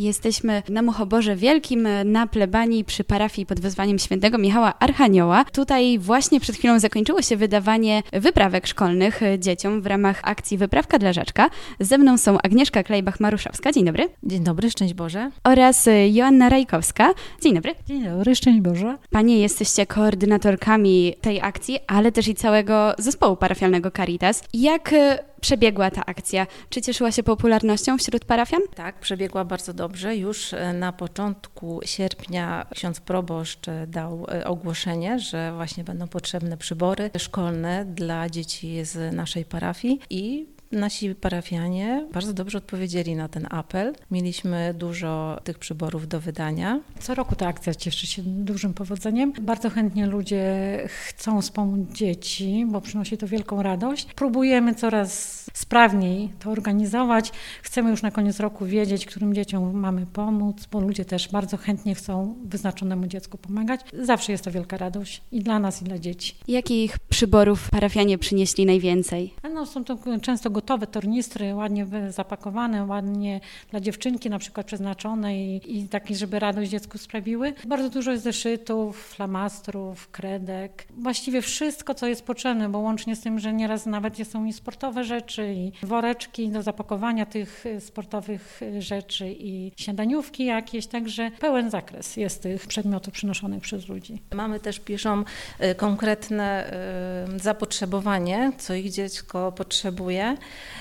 Jesteśmy na Muchoborze Wielkim, na plebanii przy parafii pod wezwaniem świętego Michała Archanioła. Tutaj właśnie przed chwilą zakończyło się wydawanie wyprawek szkolnych dzieciom w ramach akcji Wyprawka dla Żaczka. Ze mną są Agnieszka Klejbach-Maruszewska. Dzień dobry. Dzień dobry, szczęść Boże. Oraz Joanna Rajkowska. Dzień dobry. Dzień dobry, szczęść Boże. Panie jesteście koordynatorkami tej akcji, ale też i całego zespołu parafialnego Caritas. Jak przebiegła ta akcja? Czy cieszyła się popularnością wśród parafian? Tak, przebiegła bardzo dobrze. Już na początku sierpnia ksiądz proboszcz dał ogłoszenie, że właśnie będą potrzebne przybory szkolne dla dzieci z naszej parafii i nasi parafianie bardzo dobrze odpowiedzieli na ten apel. Mieliśmy dużo tych przyborów do wydania. Co roku ta akcja cieszy się dużym powodzeniem. Bardzo chętnie ludzie chcą wspomóc dzieci, bo przynosi to wielką radość. Próbujemy coraz sprawniej to organizować. Chcemy już na koniec roku wiedzieć, którym dzieciom mamy pomóc, bo ludzie też bardzo chętnie chcą wyznaczonemu dziecku pomagać. Zawsze jest to wielka radość i dla nas, i dla dzieci. Jakich przyborów parafianie przynieśli najwięcej? Są to często gotowe tornistry, ładnie zapakowane, ładnie dla dziewczynki na przykład przeznaczone i takie, żeby radość dziecku sprawiły. Bardzo dużo jest zeszytów, flamastrów, kredek. Właściwie wszystko, co jest potrzebne, bo łącznie z tym, że nieraz nawet są i sportowe rzeczy, i woreczki do zapakowania tych sportowych rzeczy, i śniadaniówki jakieś, także pełen zakres jest tych przedmiotów przynoszonych przez ludzi. Mamy też, piszą, konkretne zapotrzebowanie, co ich dziecko potrzebuje.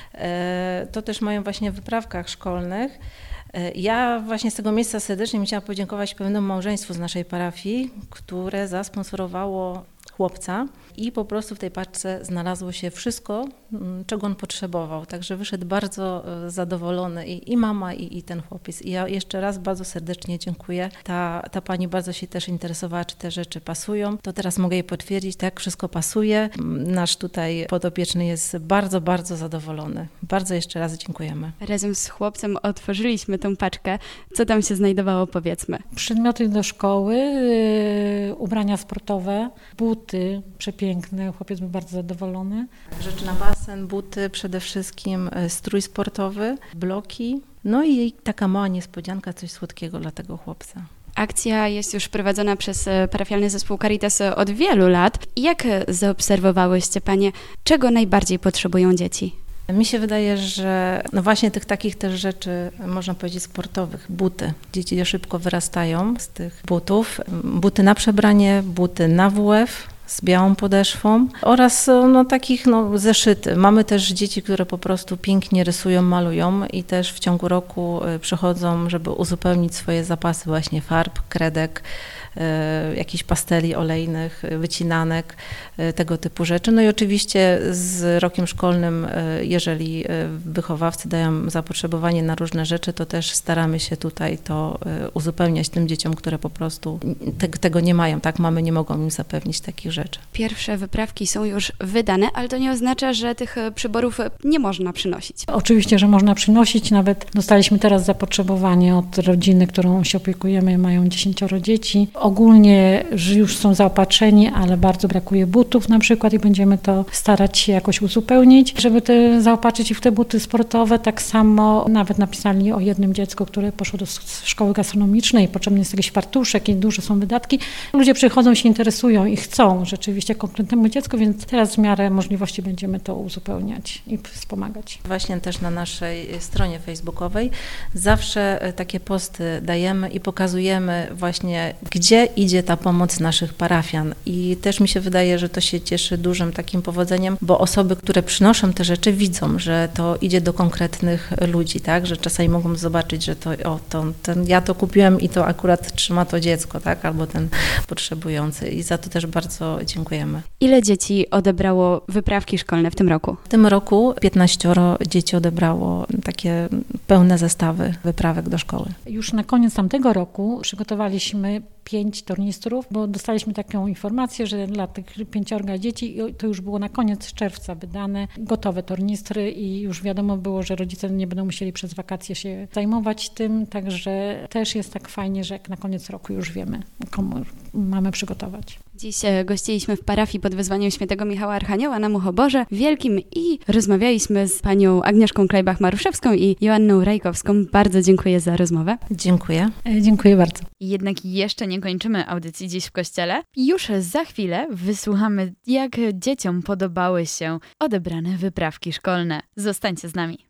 To też mają właśnie w wyprawkach szkolnych. Ja właśnie z tego miejsca serdecznie bym chciała podziękować pewnemu małżeństwu z naszej parafii, które zasponsorowało chłopca i po prostu w tej paczce znalazło się wszystko, czego on potrzebował. Także wyszedł bardzo zadowolony i mama, i ten chłopiec. I ja jeszcze raz bardzo serdecznie dziękuję. Ta pani bardzo się też interesowała, czy te rzeczy pasują. To teraz mogę jej potwierdzić, tak, wszystko pasuje. Nasz tutaj podopieczny jest bardzo, bardzo zadowolony. Bardzo jeszcze raz dziękujemy. Razem z chłopcem otworzyliśmy tą paczkę. Co tam się znajdowało, powiedzmy? Przedmioty do szkoły, ubrania sportowe, buty przepiękne. Chłopiec był bardzo zadowolony. Rzeczy na basen, buty, przede wszystkim strój sportowy, bloki. No i taka mała niespodzianka, coś słodkiego dla tego chłopca. Akcja jest już prowadzona przez parafialny zespół Caritas od wielu lat. Jak zaobserwowałyście Panie, czego najbardziej potrzebują dzieci? Mi się wydaje, że no właśnie tych takich też rzeczy, można powiedzieć, sportowych, buty. Dzieci szybko wyrastają z tych butów. Buty na przebranie, buty na WF z białą podeszwą oraz takich zeszyty. Mamy też dzieci, które po prostu pięknie rysują, malują i też w ciągu roku przychodzą, żeby uzupełnić swoje zapasy właśnie farb, kredek, jakichś pasteli olejnych, wycinanek, tego typu rzeczy. No i oczywiście z rokiem szkolnym, jeżeli wychowawcy dają zapotrzebowanie na różne rzeczy, to też staramy się tutaj to uzupełniać tym dzieciom, które po prostu tego nie mają, tak? Mamy nie mogą im zapewnić takich rzeczy. Pierwsze wyprawki są już wydane, ale to nie oznacza, że tych przyborów nie można przynosić. Oczywiście, że można przynosić. Nawet dostaliśmy teraz zapotrzebowanie od rodziny, którą się opiekujemy, mają 10 dzieci. Ogólnie że już są zaopatrzeni, ale bardzo brakuje butów na przykład i będziemy to starać się jakoś uzupełnić, żeby zaopatrzyć ich w te buty sportowe. Tak samo nawet napisali o jednym dziecku, które poszło do szkoły gastronomicznej, potrzebny jest jakiś fartuszek i duże są wydatki. Ludzie przychodzą, się interesują i chcą rzeczywiście konkretnemu dziecku, więc teraz w miarę możliwości będziemy to uzupełniać i wspomagać. Właśnie też na naszej stronie facebookowej zawsze takie posty dajemy i pokazujemy właśnie, gdzie idzie ta pomoc naszych parafian. I też mi się wydaje, że to się cieszy dużym takim powodzeniem, bo osoby, które przynoszą te rzeczy, widzą, że to idzie do konkretnych ludzi, tak? Że czasami mogą zobaczyć, że ja to kupiłem i to akurat trzyma to dziecko, tak? Albo ten potrzebujący. I za to też bardzo dziękujemy. Ile dzieci odebrało wyprawki szkolne w tym roku? W tym roku 15 dzieci odebrało takie pełne zestawy wyprawek do szkoły. Już na koniec tamtego roku przygotowaliśmy 5 tornistrów, bo dostaliśmy taką informację, że dla tych 5 dzieci, to już było na koniec czerwca wydane, gotowe tornistry i już wiadomo było, że rodzice nie będą musieli przez wakacje się zajmować tym, także też jest tak fajnie, że jak na koniec roku już wiemy, komu mamy przygotować. Dziś gościliśmy w parafii pod wezwaniem świętego Michała Archanioła na Muchoborze Wielkim i rozmawialiśmy z panią Agnieszką Klejbach-Maruszewską i Joanną Rajkowską. Bardzo dziękuję za rozmowę. Dziękuję. Dziękuję bardzo. Jednak jeszcze nie kończymy audycji dziś w kościele. Już za chwilę wysłuchamy, jak dzieciom podobały się odebrane wyprawki szkolne. Zostańcie z nami.